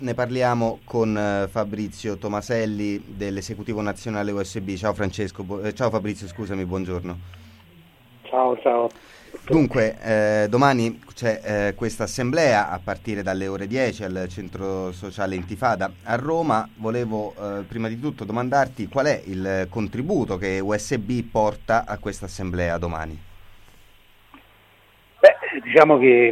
Ne parliamo con Fabrizio Tomaselli dell'Esecutivo Nazionale USB. Ciao Francesco, ciao Fabrizio, scusami, buongiorno. Ciao, ciao. Dunque, domani c'è questa assemblea a partire dalle ore 10 al Centro Sociale Intifada a Roma. Volevo prima di tutto domandarti qual è il contributo che USB porta a questa assemblea domani. Diciamo che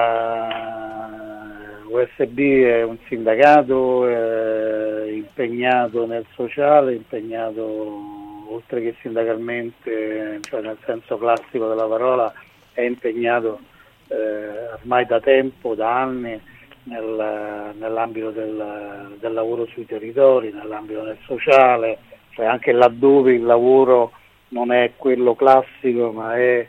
la USB è un sindacato impegnato nel sociale, impegnato oltre che sindacalmente, cioè nel senso classico della parola, è impegnato ormai da tempo, da anni, nell'ambito del lavoro sui territori, nell'ambito del sociale, cioè anche laddove il lavoro non è quello classico, ma è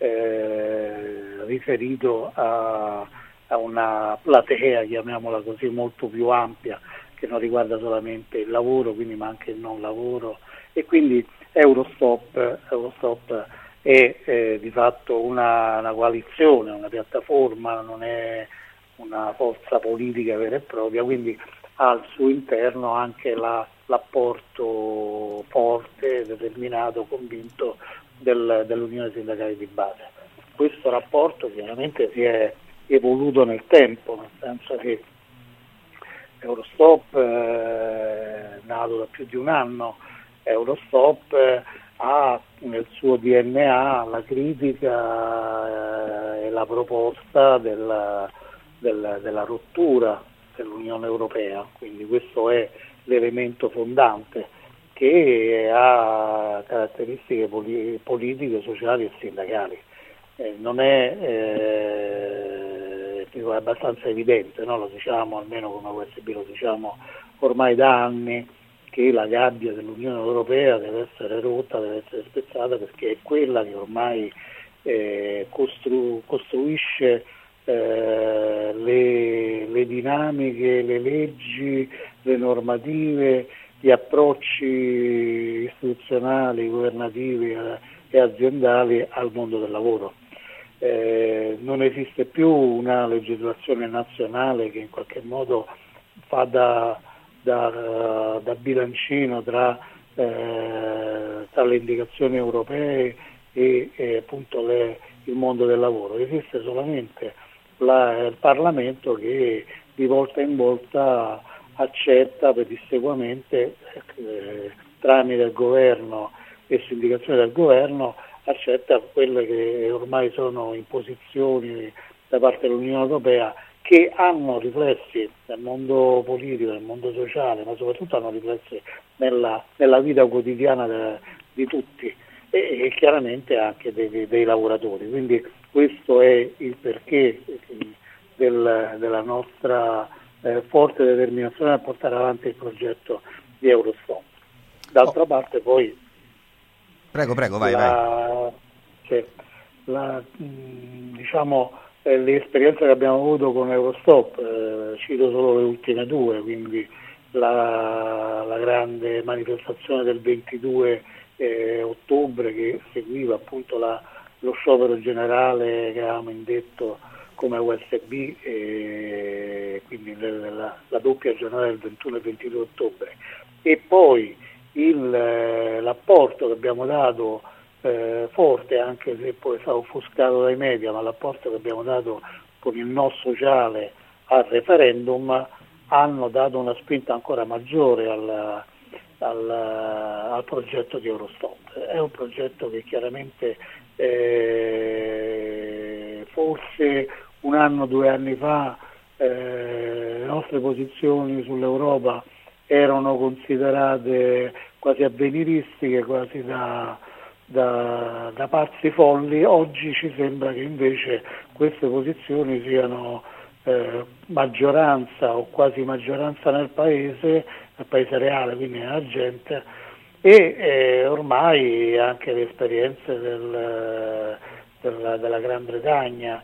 riferito a una platea, chiamiamola così, molto più ampia, che non riguarda solamente il lavoro, quindi ma anche il non lavoro, e quindi Eurostop è di fatto una coalizione, una piattaforma, non è una forza politica vera e propria, quindi ha al suo interno anche l'apporto forte, determinato, convinto dell'Unione Sindacale di Base. Questo rapporto chiaramente si è evoluto nel tempo, nel senso che Eurostop è nato da più di un anno, Eurostop ha nel suo DNA la critica e la proposta della rottura dell'Unione Europea, quindi questo è l'elemento fondante che ha caratteristiche politiche, sociali e sindacali. Non è abbastanza evidente, no? Lo diciamo, almeno come USB lo diciamo ormai da anni, che la gabbia dell'Unione Europea deve essere rotta, deve essere spezzata, perché è quella che ormai costruisce le dinamiche, le leggi, le normative, gli approcci istituzionali, governativi e aziendali al mondo del lavoro. Non esiste più una legislazione nazionale che in qualche modo fa da bilancino tra le indicazioni europee e appunto il mondo del lavoro. Esiste solamente il Parlamento che di volta in volta accetta pedissequamente, tramite il governo e su indicazione del governo, accetta quelle che ormai sono imposizioni da parte dell'Unione Europea, che hanno riflessi nel mondo politico, nel mondo sociale, ma soprattutto hanno riflessi nella vita quotidiana di tutti e chiaramente anche dei lavoratori. Quindi questo è il perché della nostra forte determinazione a portare avanti il progetto di Eurostop. D'altra parte poi Prego, vai. Diciamo le esperienze che abbiamo avuto con Eurostop, cito solo le ultime due, quindi la grande manifestazione del 22 ottobre che seguiva appunto lo sciopero generale che avevamo indetto come USB, quindi la doppia giornata del 21 e 22 ottobre, e poi l'apporto che abbiamo dato forte, anche se poi è stato offuscato dai media, ma l'apporto che abbiamo dato con il no sociale al referendum hanno dato una spinta ancora maggiore al progetto di Eurostop. È un progetto che chiaramente forse un anno, 2 anni fa le nostre posizioni sull'Europa erano considerate quasi avveniristiche, quasi da pazzi folli. Oggi ci sembra che invece queste posizioni siano maggioranza o quasi maggioranza nel paese reale, quindi nella gente, e ormai anche le esperienze della Gran Bretagna,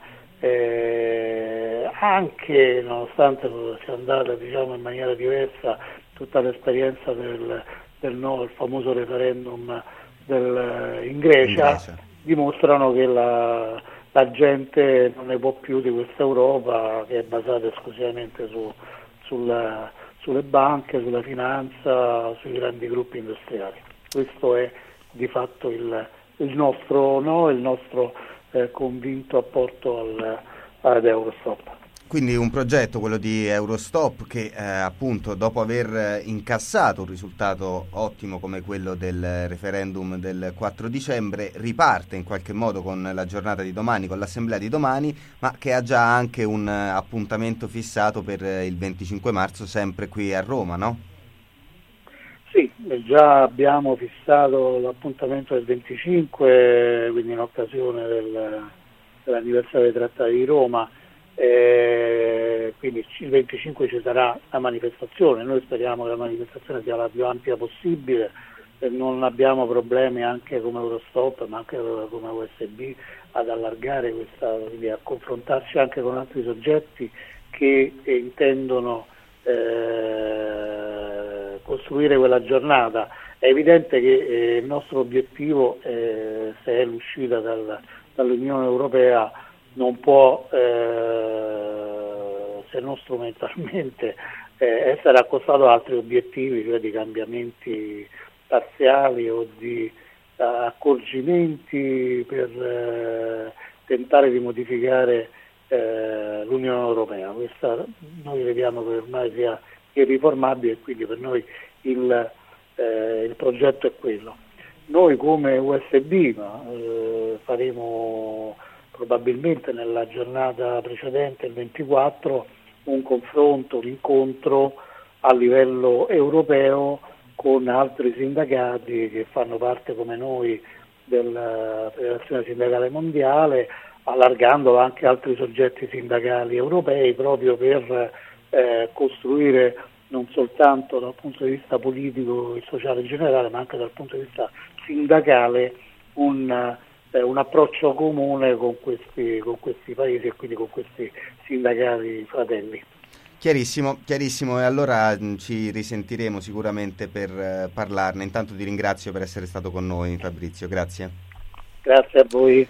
anche nonostante sia andata diciamo in maniera diversa tutta l'esperienza del no, il famoso referendum in Grecia, dimostrano che la gente non ne può più di questa Europa che è basata esclusivamente sulle banche, sulla finanza, sui grandi gruppi industriali. Questo è di fatto il nostro no, il nostro convinto apporto ad Eurostop. Quindi un progetto, quello di Eurostop, che appunto dopo aver incassato un risultato ottimo come quello del referendum del 4 dicembre, riparte in qualche modo con la giornata di domani, con l'assemblea di domani, ma che ha già anche un appuntamento fissato per il 25 marzo, sempre qui a Roma, no? Sì, già abbiamo fissato l'appuntamento del 25, quindi in occasione dell'anniversario dei Trattati di Roma. Quindi il 25 ci sarà la manifestazione, noi speriamo che la manifestazione sia la più ampia possibile, non abbiamo problemi anche come Eurostop ma anche come USB ad allargare questa, quindi a confrontarci anche con altri soggetti che intendono costruire quella giornata. È evidente che il nostro obiettivo, se è l'uscita dall'Unione Europea, non può, se non strumentalmente, essere accostato a altri obiettivi, cioè di cambiamenti parziali o di accorgimenti per tentare di modificare l'Unione Europea. Questa noi vediamo che ormai sia irriformabile e quindi per noi il progetto è quello. Noi come USB faremo probabilmente nella giornata precedente, il 24, un confronto, un incontro a livello europeo con altri sindacati che fanno parte come noi della Federazione Sindacale Mondiale, allargandolo anche a altri soggetti sindacali europei proprio per costruire non soltanto dal punto di vista politico e sociale in generale, ma anche dal punto di vista sindacale un approccio comune con questi paesi e quindi con questi sindacati fratelli. Chiarissimo, e allora ci risentiremo sicuramente per parlarne. Intanto ti ringrazio per essere stato con noi, Fabrizio, grazie. Grazie a voi.